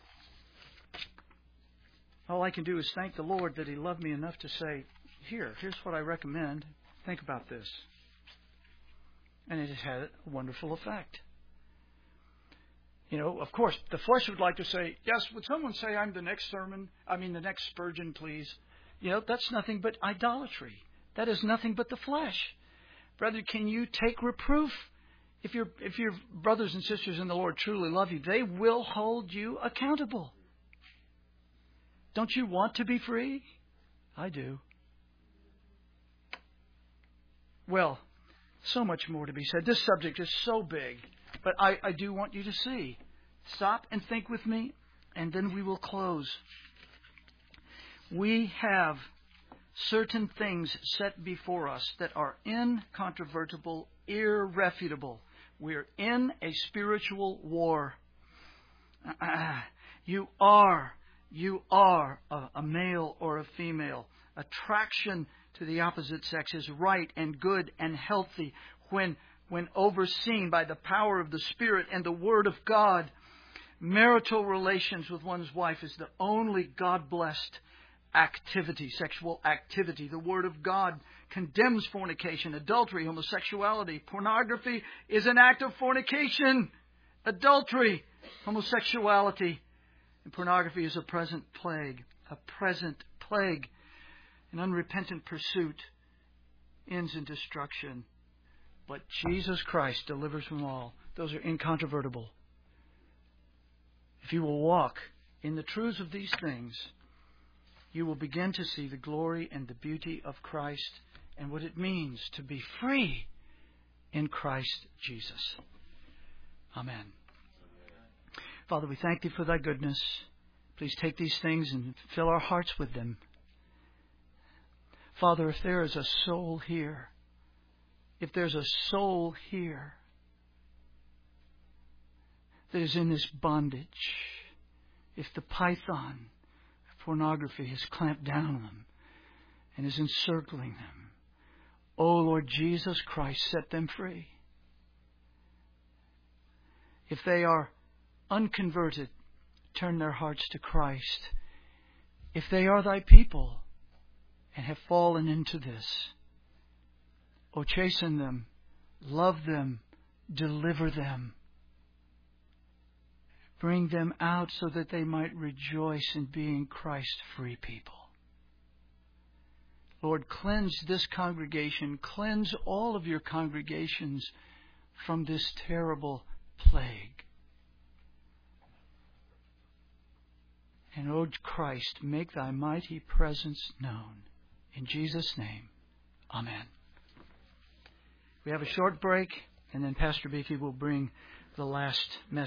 All I can do is thank the Lord that He loved me enough to say, here's what I recommend. Think about this. And it has had a wonderful effect. You know, of course, the flesh would like to say, yes, would someone say I'm the next the next Spurgeon, please? You know, that's nothing but idolatry. That is nothing but the flesh. Brother, can you take reproof? If your brothers and sisters in the Lord truly love you, they will hold you accountable. Don't you want to be free? I do. Well, so much more to be said. This subject is so big, but I do want you to see. Stop and think with me, and then we will close. We have certain things set before us that are incontrovertible, irrefutable. We're in a spiritual war. You are a male or a female. Attraction to the opposite sex is right and good and healthy when overseen by the power of the Spirit and the Word of God. Marital relations with one's wife is the only God-blessed activity, sexual activity. The Word of God condemns fornication, adultery, homosexuality. Pornography is an act of fornication. Adultery, homosexuality, and pornography is a present plague. An unrepentant pursuit ends in destruction. But Jesus Christ delivers from all. Those are incontrovertible. If you will walk in the truths of these things, you will begin to see the glory and the beauty of Christ and what it means to be free in Christ Jesus. Amen. Father, we thank Thee for Thy goodness. Please take these things and fill our hearts with them. Father, if there is a soul here, if there's a soul here that is in this bondage, if the python of pornography has clamped down on them and is encircling them, O Lord Jesus Christ, set them free. If they are unconverted, turn their hearts to Christ. If they are Thy people and have fallen into this, O chasten them, love them, deliver them. Bring them out so that they might rejoice in being Christ-free people. Lord, cleanse this congregation, cleanse all of your congregations from this terrible plague. And, O Christ, make Thy mighty presence known. In Jesus' name, amen. We have a short break, and then Pastor Beefy will bring the last message.